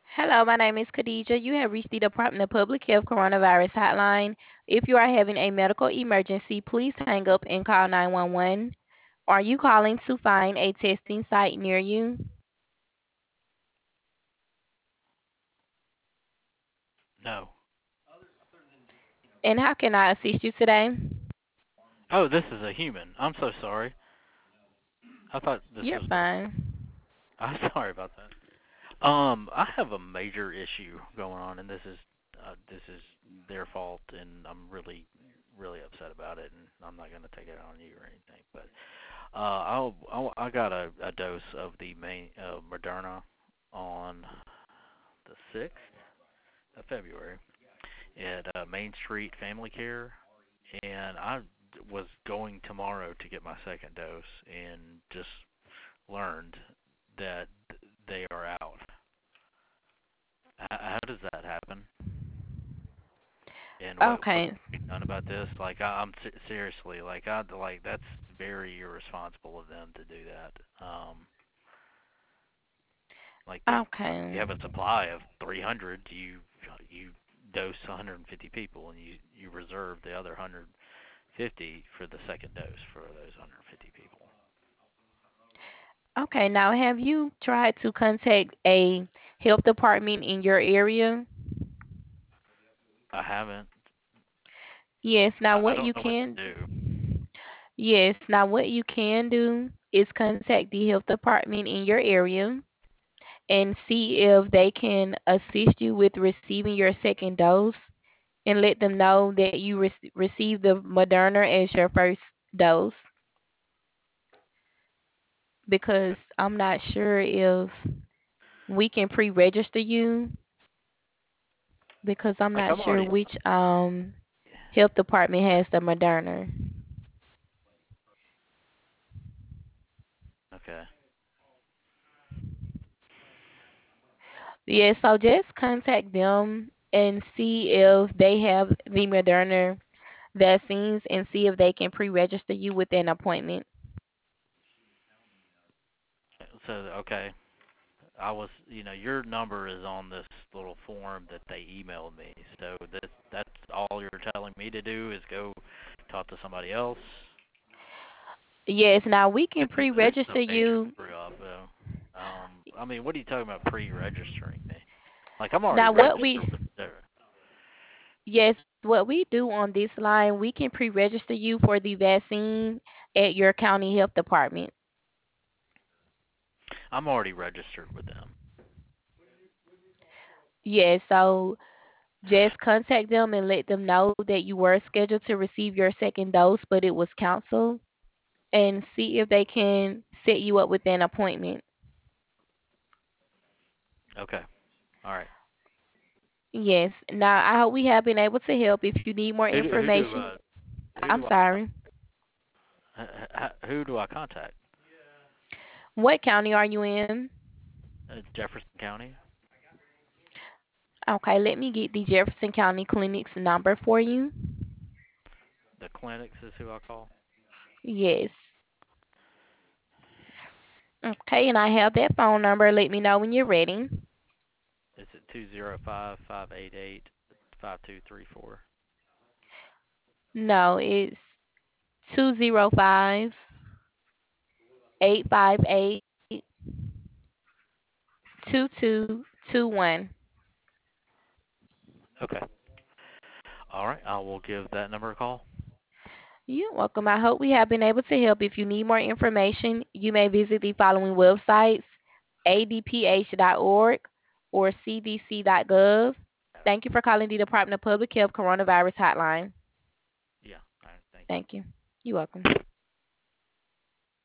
Hello, my name is Khadija. You have reached the Department of Public Health Coronavirus Hotline. If you are having a medical emergency, please hang up and call 911. Are you calling to find a testing site near you? No. And how can I assist you today? Oh, this is a human. I'm so sorry. I thought this You're was. fine. I'm sorry about that. I have a major issue going on, and this is their fault, and I'm really upset about it, and I'm not gonna take it on you or anything. But I got a dose of the main Moderna on the 6th of February at Main Street Family Care, and I was going tomorrow to get my second dose, and just learned that they are out. How does that happen? And what Okay. can be done about this? Like I'm seriously like that's very irresponsible of them to do that. Like you Okay. have a supply of 300, you dose 150 people, and you reserve the other 150 for the second dose for those 150 people. Okay, now have you tried to contact a health department in your area? I haven't. Yes, now I what don't you know what can to do. Yes, now what you can do is contact the health department in your area and see if they can assist you with receiving your second dose and let them know that you received the Moderna as your first dose because I'm not sure if we can pre-register you because I'm Like not I'm sure already. which health department has the Moderna. Okay. Yeah, so just contact them and see if they have the Moderna vaccines and see if they can pre-register you with an appointment. So okay, your number is on this little form that they emailed me. So that's all you're telling me to do is go talk to somebody else. Yes, now we can This is a pre-register major you. screw up. I mean, what are you talking about pre-registering me? Like I'm already Now what we registered with there. Yes, what we do on this line, we can pre-register you for the vaccine at your county health department. I'm already registered with them. Yes, so just contact them and let them know that you were scheduled to receive your second dose, but it was canceled, and see if they can set you up with an appointment. Okay. All right. Yes. Now, I hope we have been able to help. If you need more Who do information, who I'm do sorry. who do I contact? What county are you in? Jefferson County. Okay, let me get the Jefferson County Clinic's number for you. The clinics is who I call. Yes. Okay, and I have that phone number. Let me know when you're ready. Is it 205-588-5234? No, it's 205-858-2221. Okay. All right. I will give that number a call. You're welcome. I hope we have been able to help. If you need more information, you may visit the following websites: adph.org or cdc.gov. Thank you for calling the Department of Public Health Coronavirus Hotline. Yeah. All right. Thank you. Thank you. You're welcome.